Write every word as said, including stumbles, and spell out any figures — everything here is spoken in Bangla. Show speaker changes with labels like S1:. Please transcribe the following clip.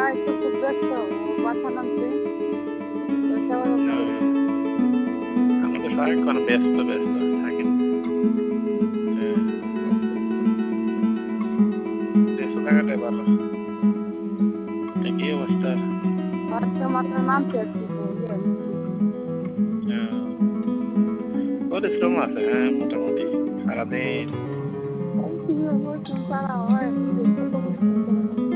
S1: ভাই তো খুব ব্যস্ত, ও বাসা নামছে। তো সেবার উপরে
S2: আমাকে সারাক্ষণ ব্যস্ত ব্যস্ত থাকেন। হ্যাঁ, ব্যস্ত থাকাটাই ভালো। একই অবস্থা।
S1: আজকে মাত্র নামছে আর কি, তো ইয়ে নাকি।
S2: হ্যাঁ, পরিশ্রম আছে, হ্যাঁ মোটামুটি সারাদিন।
S1: এই কিভাবে পরিশ্রম করা হয়, নিজে কত পরিশ্রম করে।